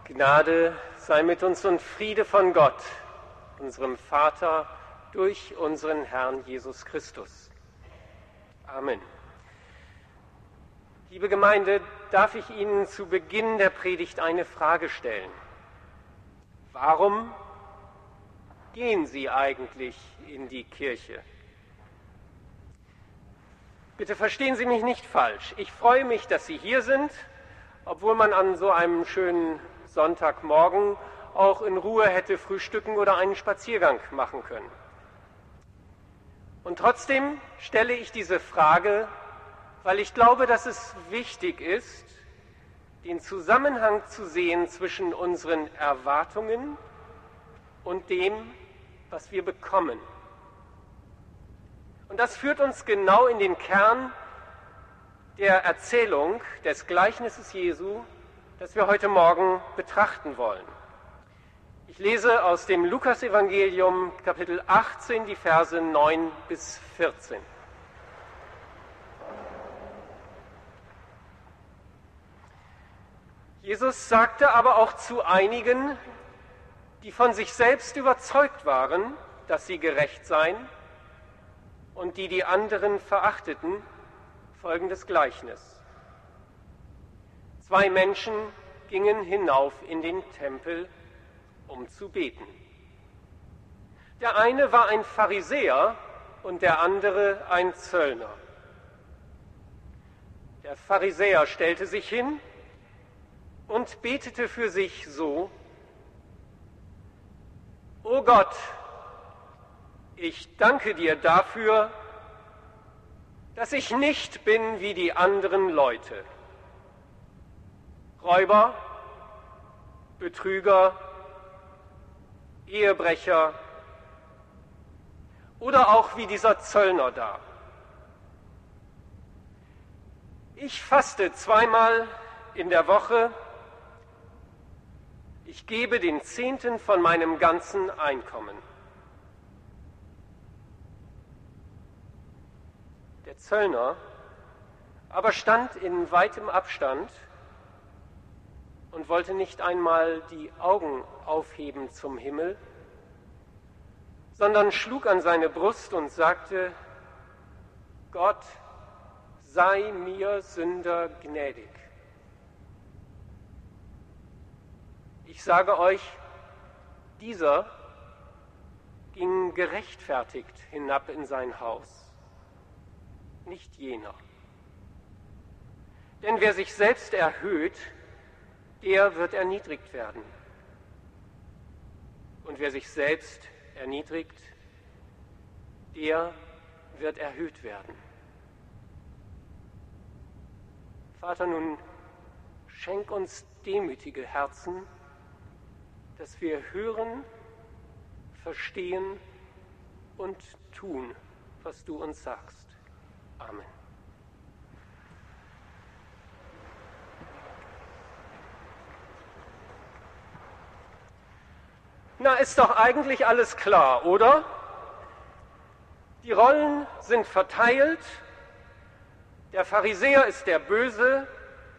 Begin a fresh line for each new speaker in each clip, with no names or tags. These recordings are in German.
Gnade sei mit uns und Friede von Gott, unserem Vater, durch unseren Herrn Jesus Christus. Amen. Liebe Gemeinde, darf ich Ihnen zu Beginn der Predigt eine Frage stellen? Warum gehen Sie eigentlich in die Kirche? Bitte verstehen Sie mich nicht falsch. Ich freue mich, dass Sie hier sind, obwohl man an so einem schönen Sonntagmorgen auch in Ruhe hätte frühstücken oder einen Spaziergang machen können. Und trotzdem stelle ich diese Frage, weil ich glaube, dass es wichtig ist, den Zusammenhang zu sehen zwischen unseren Erwartungen und dem, was wir bekommen. Und das führt uns genau in den Kern der Erzählung des Gleichnisses Jesu, das wir heute Morgen betrachten wollen. Ich lese aus dem Lukasevangelium, Kapitel 18, die Verse 9 bis 14. Jesus sagte aber auch zu einigen, die von sich selbst überzeugt waren, dass sie gerecht seien und die anderen verachteten, folgendes Gleichnis. 2 Menschen gingen hinauf in den Tempel, um zu beten. Der eine war ein Pharisäer und der andere ein Zöllner. Der Pharisäer stellte sich hin und betete für sich so: O Gott, ich danke dir dafür, dass ich nicht bin wie die anderen Leute. Räuber, Betrüger, Ehebrecher oder auch wie dieser Zöllner da. Ich faste 2-mal in der Woche. Ich gebe den 10. von meinem ganzen Einkommen. Der Zöllner aber stand in weitem Abstand und wollte nicht einmal die Augen aufheben zum Himmel, sondern schlug an seine Brust und sagte: Gott, sei mir Sünder gnädig. Ich sage euch, dieser ging gerechtfertigt hinab in sein Haus, nicht jener. Denn wer sich selbst erhöht, der wird erniedrigt werden. Und wer sich selbst erniedrigt, der wird erhöht werden. Vater, nun schenk uns demütige Herzen, dass wir hören, verstehen und tun, was du uns sagst. Amen. Na, ist doch eigentlich alles klar, oder? Die Rollen sind verteilt. Der Pharisäer ist der Böse.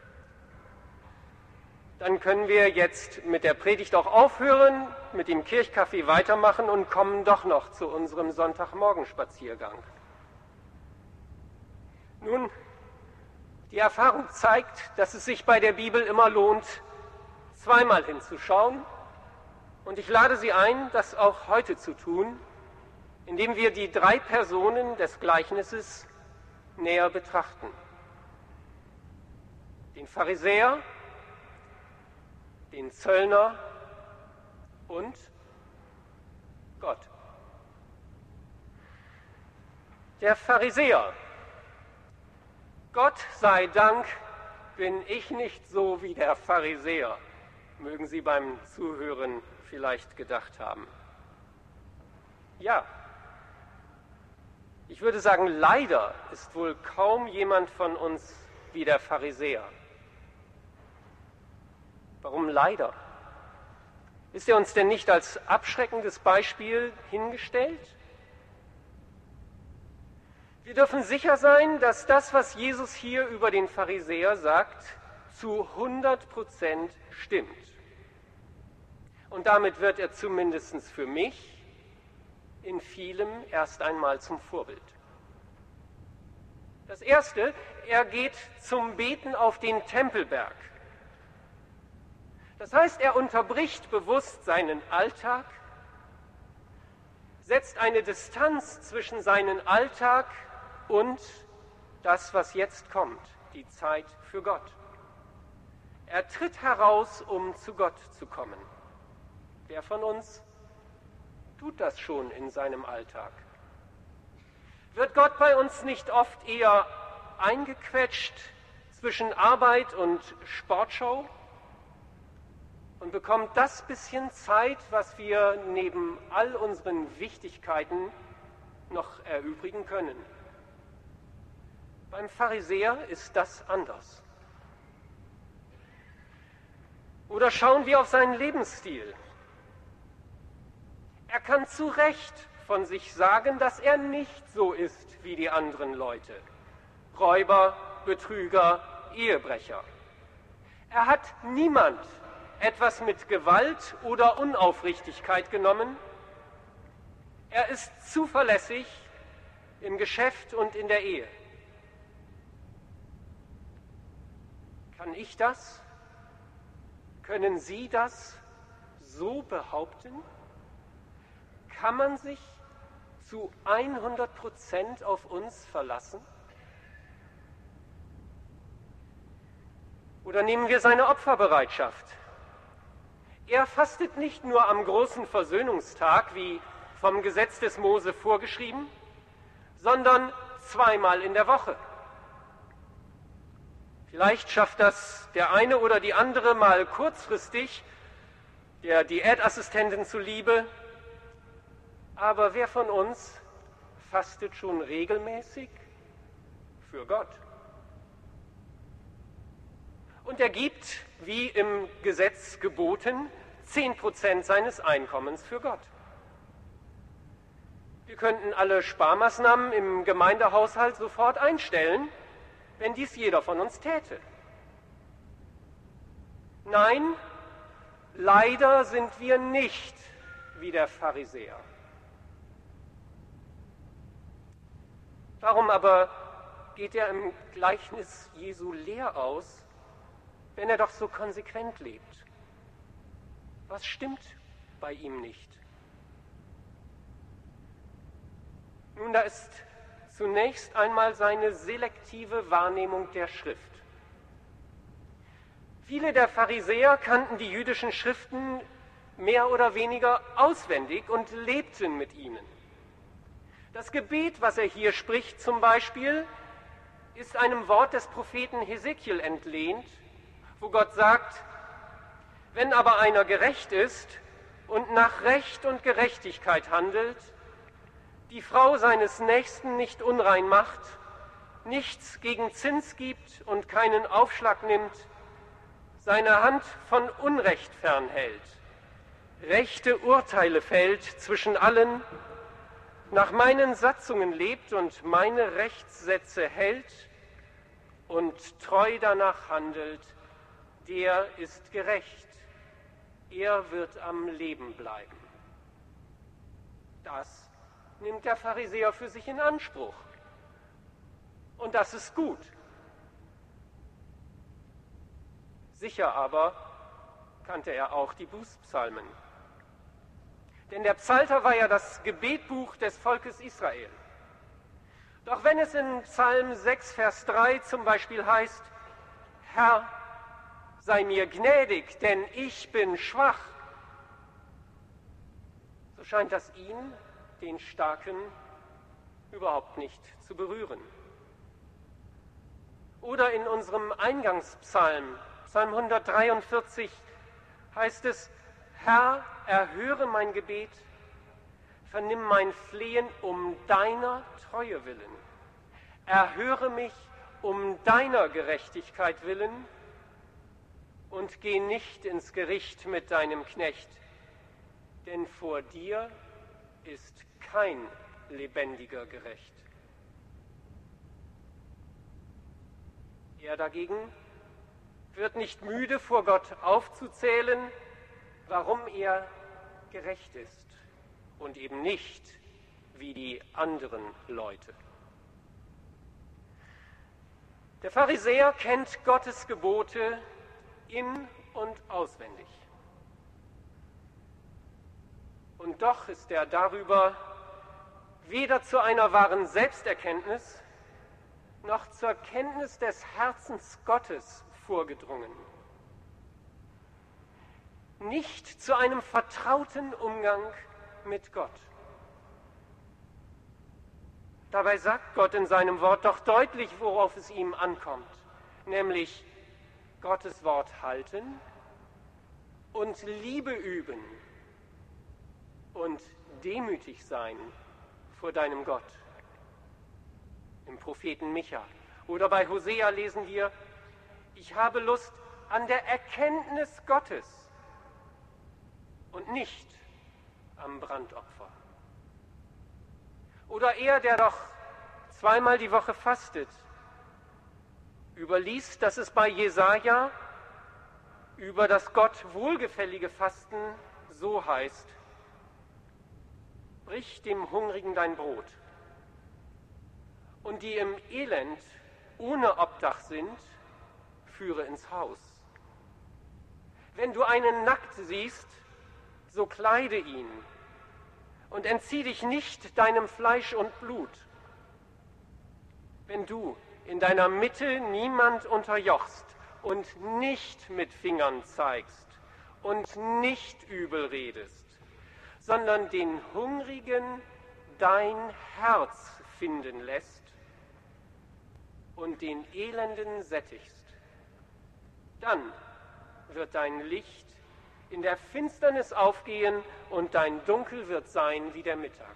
Dann können wir jetzt mit der Predigt auch aufhören, mit dem Kirchkaffee weitermachen und kommen doch noch zu unserem Sonntagmorgenspaziergang. Nun, die Erfahrung zeigt, dass es sich bei der Bibel immer lohnt, 2-mal hinzuschauen. Und ich lade Sie ein, das auch heute zu tun, indem wir die 3 Personen des Gleichnisses näher betrachten. Den Pharisäer, den Zöllner und Gott. Der Pharisäer. Gott sei Dank bin ich nicht so wie der Pharisäer, mögen Sie beim Zuhören vielleicht gedacht haben. Ja, ich würde sagen, leider ist wohl kaum jemand von uns wie der Pharisäer. Warum leider? Ist er uns denn nicht als abschreckendes Beispiel hingestellt? Wir dürfen sicher sein, dass das, was Jesus hier über den Pharisäer sagt, zu 100% stimmt. Und damit wird er zumindest für mich in vielem erst einmal zum Vorbild. Das Erste, er geht zum Beten auf den Tempelberg. Das heißt, er unterbricht bewusst seinen Alltag, setzt eine Distanz zwischen seinen Alltag und das, was jetzt kommt, die Zeit für Gott. Er tritt heraus, um zu Gott zu kommen. Wer von uns tut das schon in seinem Alltag? Wird Gott bei uns nicht oft eher eingequetscht zwischen Arbeit und Sportshow und bekommt das bisschen Zeit, was wir neben all unseren Wichtigkeiten noch erübrigen können? Beim Pharisäer ist das anders. Oder schauen wir auf seinen Lebensstil. Er kann zu Recht von sich sagen, dass er nicht so ist wie die anderen Leute. Räuber, Betrüger, Ehebrecher. Er hat niemand etwas mit Gewalt oder Unaufrichtigkeit genommen. Er ist zuverlässig im Geschäft und in der Ehe. Kann ich das? Können Sie das so behaupten? Kann man sich zu 100% auf uns verlassen? Oder nehmen wir seine Opferbereitschaft. Er fastet nicht nur am großen Versöhnungstag, wie vom Gesetz des Mose vorgeschrieben, sondern zweimal in der Woche. Vielleicht schafft das der eine oder die andere mal kurzfristig, der Diätassistentin zuliebe. Aber wer von uns fastet schon regelmäßig für Gott? Und er gibt, wie im Gesetz geboten, 10% seines Einkommens für Gott. Wir könnten alle Sparmaßnahmen im Gemeindehaushalt sofort einstellen, wenn dies jeder von uns täte. Nein, leider sind wir nicht wie der Pharisäer. Warum aber geht er im Gleichnis Jesu leer aus, wenn er doch so konsequent lebt? Was stimmt bei ihm nicht? Nun, da ist zunächst einmal seine selektive Wahrnehmung der Schrift. Viele der Pharisäer kannten die jüdischen Schriften mehr oder weniger auswendig und lebten mit ihnen. Das Gebet, was er hier spricht zum Beispiel, ist einem Wort des Propheten Hesekiel entlehnt, wo Gott sagt: Wenn aber einer gerecht ist und nach Recht und Gerechtigkeit handelt, die Frau seines Nächsten nicht unrein macht, nichts gegen Zins gibt und keinen Aufschlag nimmt, seine Hand von Unrecht fernhält, rechte Urteile fällt zwischen allen, nach meinen Satzungen lebt und meine Rechtssätze hält und treu danach handelt, der ist gerecht, er wird am Leben bleiben. Das nimmt der Pharisäer für sich in Anspruch. Und das ist gut. Sicher aber kannte er auch die Bußpsalmen. Denn der Psalter war ja das Gebetbuch des Volkes Israel. Doch wenn es in Psalm 6, Vers 3 zum Beispiel heißt: Herr, sei mir gnädig, denn ich bin schwach, so scheint das ihn, den Starken, überhaupt nicht zu berühren. Oder in unserem Eingangspsalm, Psalm 143, heißt es: Herr, erhöre mein Gebet, vernimm mein Flehen um deiner Treue willen. Erhöre mich um deiner Gerechtigkeit willen und geh nicht ins Gericht mit deinem Knecht, denn vor dir ist kein Lebendiger gerecht. Er dagegen wird nicht müde, vor Gott aufzuzählen: warum er gerecht ist und eben nicht wie die anderen Leute. Der Pharisäer kennt Gottes Gebote in- und auswendig. Und doch ist er darüber weder zu einer wahren Selbsterkenntnis noch zur Kenntnis des Herzens Gottes vorgedrungen. Nicht zu einem vertrauten Umgang mit Gott. Dabei sagt Gott in seinem Wort doch deutlich, worauf es ihm ankommt, nämlich Gottes Wort halten und Liebe üben und demütig sein vor deinem Gott. Im Propheten Micha oder bei Hosea lesen wir: Ich habe Lust an der Erkenntnis Gottes und nicht am Brandopfer. Oder er, der doch zweimal die Woche fastet, überliest, dass es bei Jesaja über das Gott wohlgefällige Fasten so heißt: Brich dem Hungrigen dein Brot, und die im Elend ohne Obdach sind, führe ins Haus. Wenn du einen nackt siehst, so kleide ihn und entzieh dich nicht deinem Fleisch und Blut. Wenn du in deiner Mitte niemand unterjochst und nicht mit Fingern zeigst und nicht übel redest, sondern den Hungrigen dein Herz finden lässt und den Elenden sättigst, dann wird dein Licht in der Finsternis aufgehen und dein Dunkel wird sein wie der Mittag.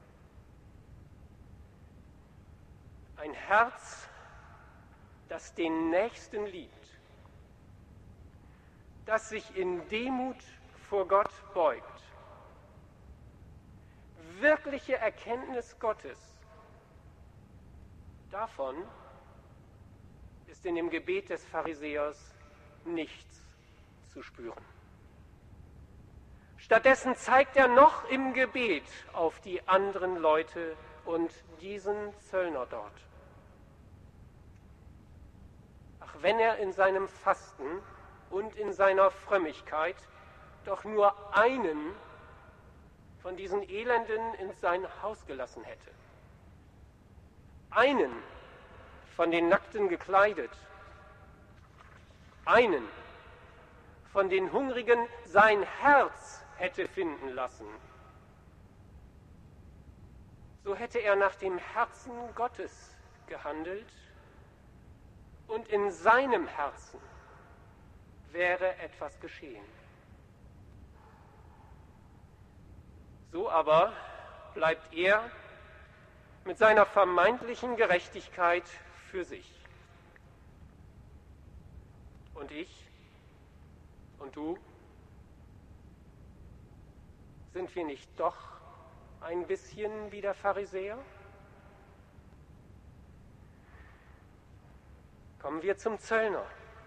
Ein Herz, das den Nächsten liebt, das sich in Demut vor Gott beugt. Wirkliche Erkenntnis Gottes, davon ist in dem Gebet des Pharisäers nichts zu spüren. Stattdessen zeigt er noch im Gebet auf die anderen Leute und diesen Zöllner dort. Ach, wenn er in seinem Fasten und in seiner Frömmigkeit doch nur einen von diesen Elenden in sein Haus gelassen hätte. Einen von den Nackten gekleidet. Einen von den Hungrigen sein Herz hätte finden lassen. So hätte er nach dem Herzen Gottes gehandelt und in seinem Herzen wäre etwas geschehen. So aber bleibt er mit seiner vermeintlichen Gerechtigkeit für sich. Und ich und du, sind wir nicht doch ein bisschen wie der Pharisäer? Kommen wir zum Zöllner.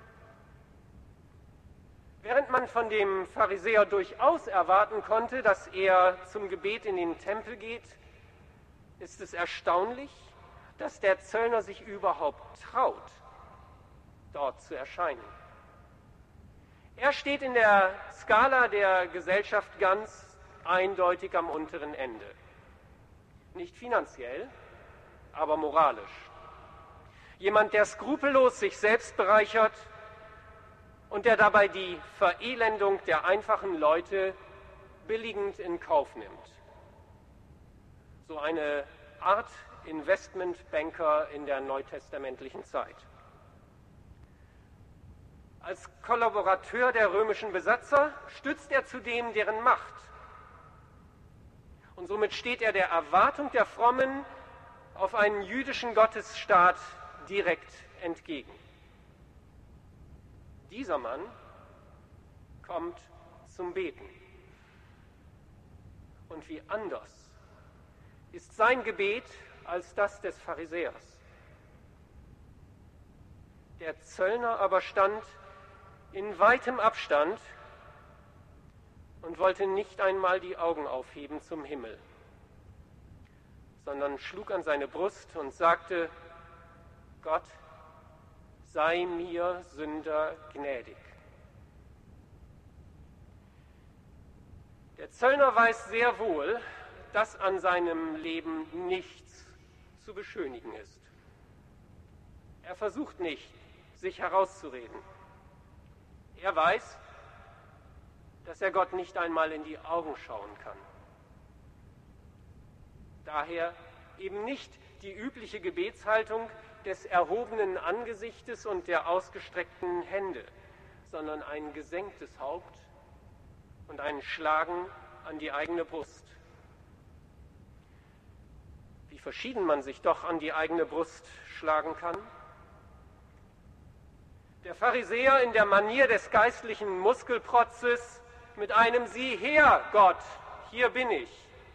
Während man von dem Pharisäer durchaus erwarten konnte, dass er zum Gebet in den Tempel geht, ist es erstaunlich, dass der Zöllner sich überhaupt traut, dort zu erscheinen. Er steht in der Skala der Gesellschaft ganz eindeutig am unteren Ende. Nicht finanziell, aber moralisch. Jemand, der skrupellos sich selbst bereichert und der dabei die Verelendung der einfachen Leute billigend in Kauf nimmt. So eine Art Investmentbanker in der neutestamentlichen Zeit. Als Kollaborateur der römischen Besatzer stützt er zudem deren Macht. Und somit steht er der Erwartung der Frommen auf einen jüdischen Gottesstaat direkt entgegen. Dieser Mann kommt zum Beten. Und wie anders ist sein Gebet als das des Pharisäers. Der Zöllner aber stand in weitem Abstand und wollte nicht einmal die Augen aufheben zum Himmel, sondern schlug an seine Brust und sagte: Gott, sei mir Sünder gnädig. Der Zöllner weiß sehr wohl, dass an seinem Leben nichts zu beschönigen ist. Er versucht nicht, sich herauszureden. Er weiß, dass er Gott nicht einmal in die Augen schauen kann. Daher eben nicht die übliche Gebetshaltung des erhobenen Angesichtes und der ausgestreckten Hände, sondern ein gesenktes Haupt und ein Schlagen an die eigene Brust. Wie verschieden man sich doch an die eigene Brust schlagen kann. Der Pharisäer in der Manier des geistlichen Muskelprotzes mit einem Sieh her, Gott, hier bin ich.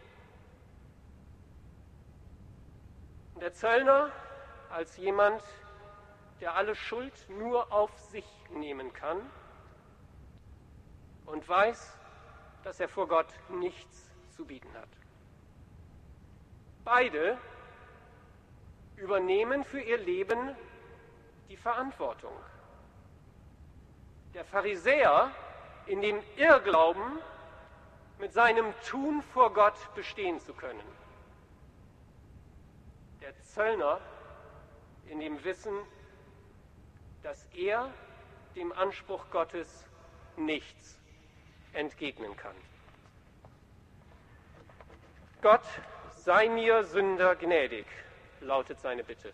Und der Zöllner als jemand, der alle Schuld nur auf sich nehmen kann und weiß, dass er vor Gott nichts zu bieten hat. Beide übernehmen für ihr Leben die Verantwortung. Der Pharisäer in dem Irrglauben, mit seinem Tun vor Gott bestehen zu können. Der Zöllner in dem Wissen, dass er dem Anspruch Gottes nichts entgegnen kann. Gott, sei mir Sünder gnädig, lautet seine Bitte.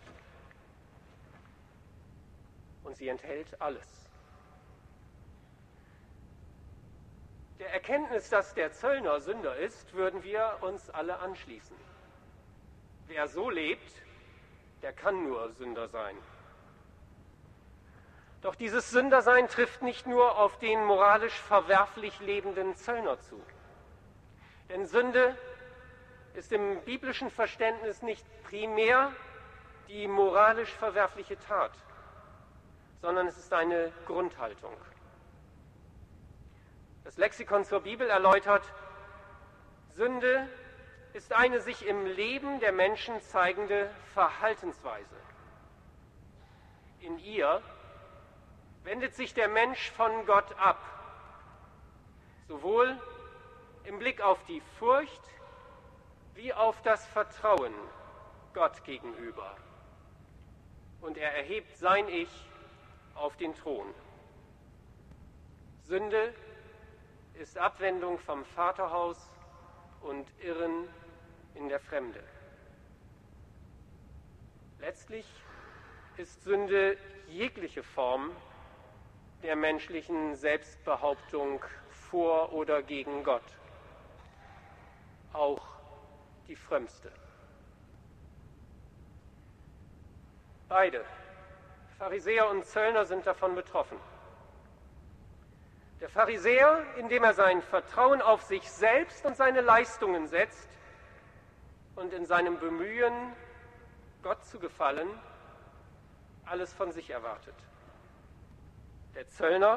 Und sie enthält alles. Der Erkenntnis, dass der Zöllner Sünder ist, würden wir uns alle anschließen. Wer so lebt, der kann nur Sünder sein. Doch dieses Sündersein trifft nicht nur auf den moralisch verwerflich lebenden Zöllner zu. Denn Sünde ist im biblischen Verständnis nicht primär die moralisch verwerfliche Tat, sondern es ist eine Grundhaltung. Das Lexikon zur Bibel erläutert: Sünde ist eine sich im Leben der Menschen zeigende Verhaltensweise. In ihr wendet sich der Mensch von Gott ab, sowohl im Blick auf die Furcht wie auf das Vertrauen Gott gegenüber. Und er erhebt sein Ich auf den Thron. Sünde ist Abwendung vom Vaterhaus und Irren in der Fremde. Letztlich ist Sünde jegliche Form der menschlichen Selbstbehauptung vor oder gegen Gott, auch die frömmste. Beide, Pharisäer und Zöllner, sind davon betroffen. Der Pharisäer, indem er sein Vertrauen auf sich selbst und seine Leistungen setzt und in seinem Bemühen, Gott zu gefallen, alles von sich erwartet. Der Zöllner,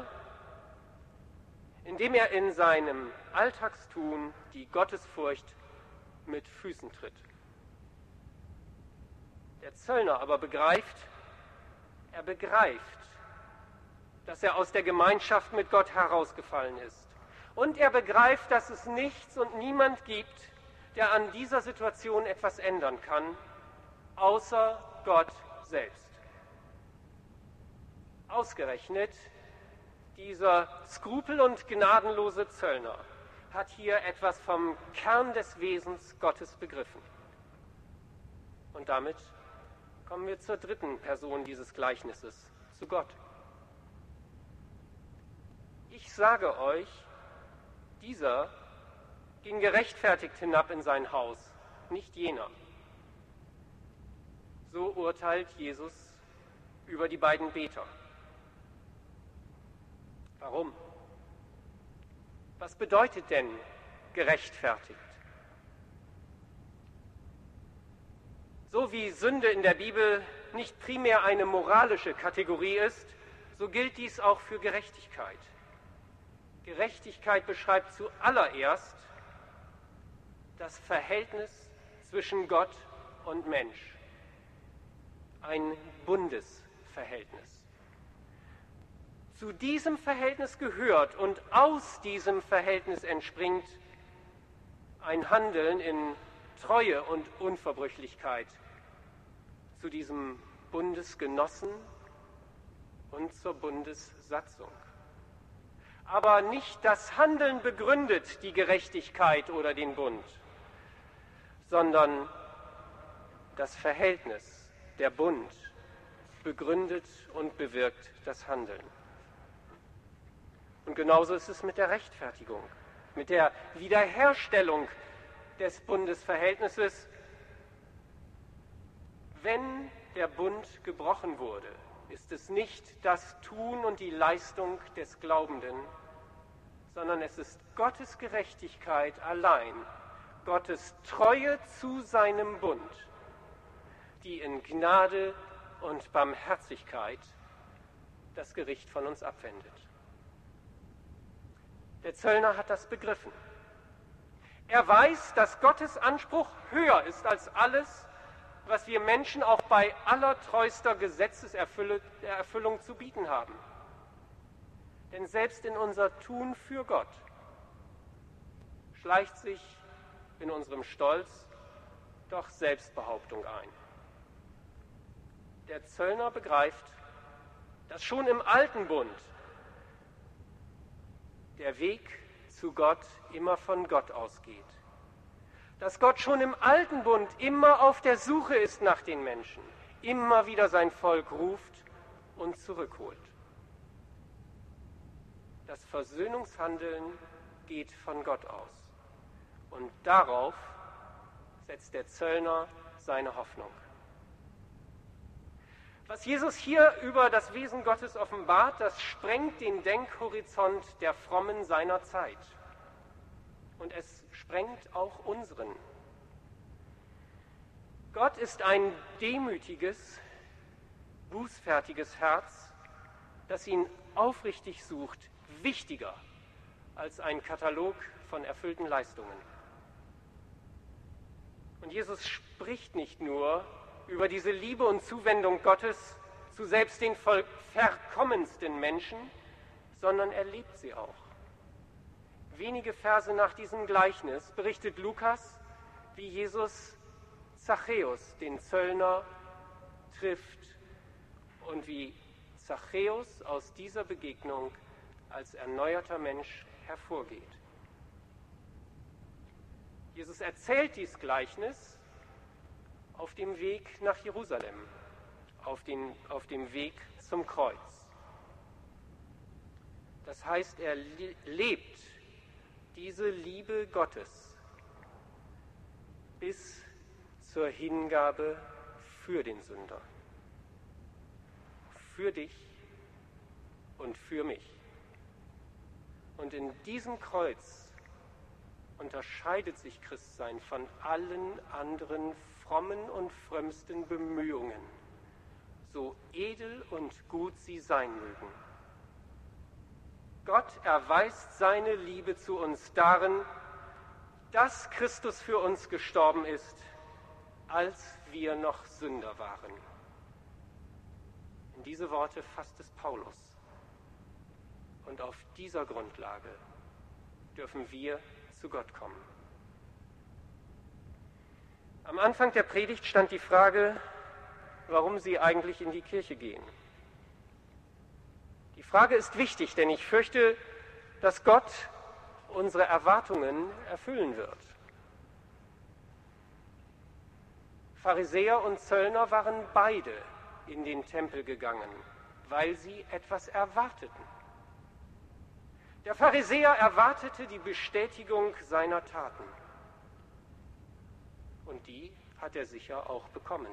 indem er in seinem Alltagstun die Gottesfurcht mit Füßen tritt. Der Zöllner aber begreift, dass er aus der Gemeinschaft mit Gott herausgefallen ist. Und er begreift, dass es nichts und niemand gibt, der an dieser Situation etwas ändern kann, außer Gott selbst. Ausgerechnet dieser skrupel- und gnadenlose Zöllner hat hier etwas vom Kern des Wesens Gottes begriffen. Und damit kommen wir zur dritten Person dieses Gleichnisses, zu Gott. Ich sage euch, dieser ging gerechtfertigt hinab in sein Haus, nicht jener. So urteilt Jesus über die beiden Beter. Warum? Was bedeutet denn gerechtfertigt? So wie Sünde in der Bibel nicht primär eine moralische Kategorie ist, so gilt dies auch für Gerechtigkeit. Gerechtigkeit beschreibt zuallererst das Verhältnis zwischen Gott und Mensch. Ein Bundesverhältnis. Zu diesem Verhältnis gehört und aus diesem Verhältnis entspringt ein Handeln in Treue und Unverbrüchlichkeit zu diesem Bundesgenossen und zur Bundessatzung. Aber nicht das Handeln begründet die Gerechtigkeit oder den Bund, sondern das Verhältnis, der Bund, begründet und bewirkt das Handeln. Und genauso ist es mit der Rechtfertigung, mit der Wiederherstellung des Bundesverhältnisses. Wenn der Bund gebrochen wurde, ist es nicht das Tun und die Leistung des Glaubenden, sondern es ist Gottes Gerechtigkeit allein, Gottes Treue zu seinem Bund, die in Gnade und Barmherzigkeit das Gericht von uns abwendet. Der Zöllner hat das begriffen. Er weiß, dass Gottes Anspruch höher ist als alles, was wir Menschen auch bei allertreuster Gesetzeserfüllung zu bieten haben. Denn selbst in unser Tun für Gott schleicht sich in unserem Stolz doch Selbstbehauptung ein. Der Zöllner begreift, dass schon im alten Bund der Weg zu Gott immer von Gott ausgeht. Dass Gott schon im alten Bund immer auf der Suche ist nach den Menschen, immer wieder sein Volk ruft und zurückholt. Das Versöhnungshandeln geht von Gott aus. Und darauf setzt der Zöllner seine Hoffnung. Was Jesus hier über das Wesen Gottes offenbart, das sprengt den Denkhorizont der Frommen seiner Zeit. Und es sprengt auch unseren. Gott ist ein demütiges, bußfertiges Herz, das ihn aufrichtig sucht, wichtiger als ein Katalog von erfüllten Leistungen. Und Jesus spricht nicht nur über diese Liebe und Zuwendung Gottes zu selbst den verkommensten Menschen, sondern er lebt sie auch. Wenige Verse nach diesem Gleichnis berichtet Lukas, wie Jesus Zachäus, den Zöllner, trifft und wie Zachäus aus dieser Begegnung als erneuerter Mensch hervorgeht. Jesus erzählt dies Gleichnis auf dem Weg nach Jerusalem, auf dem Weg zum Kreuz. Das heißt, er lebt diese Liebe Gottes bis zur Hingabe für den Sünder, für dich und für mich. Und in diesem Kreuz unterscheidet sich Christsein von allen anderen frommen und frömmsten Bemühungen, so edel und gut sie sein mögen. Gott erweist seine Liebe zu uns darin, dass Christus für uns gestorben ist, als wir noch Sünder waren. In diese Worte fasst es Paulus. Und auf dieser Grundlage dürfen wir zu Gott kommen. Am Anfang der Predigt stand die Frage, warum Sie eigentlich in die Kirche gehen. Die Frage ist wichtig, denn ich fürchte, dass Gott unsere Erwartungen erfüllen wird. Pharisäer und Zöllner waren beide in den Tempel gegangen, weil sie etwas erwarteten. Der Pharisäer erwartete die Bestätigung seiner Taten. Und die hat er sicher auch bekommen.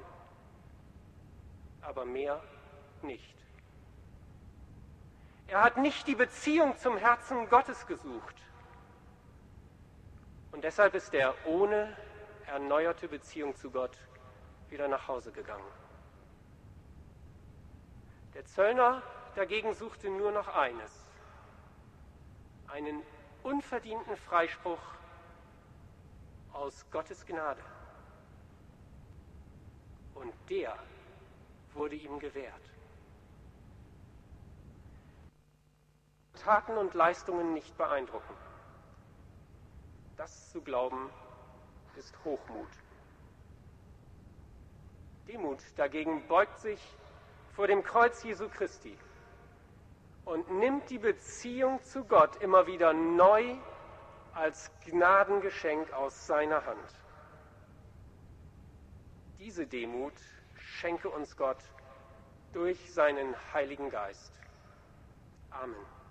Aber mehr nicht. Er hat nicht die Beziehung zum Herzen Gottes gesucht. Und deshalb ist er ohne erneuerte Beziehung zu Gott wieder nach Hause gegangen. Der Zöllner dagegen suchte nur noch eines: einen unverdienten Freispruch aus Gottes Gnade. Und der wurde ihm gewährt. Taten und Leistungen nicht beeindrucken. Das zu glauben, ist Hochmut. Demut dagegen beugt sich vor dem Kreuz Jesu Christi und nimmt die Beziehung zu Gott immer wieder neu als Gnadengeschenk aus seiner Hand. Diese Demut schenke uns Gott durch seinen Heiligen Geist. Amen.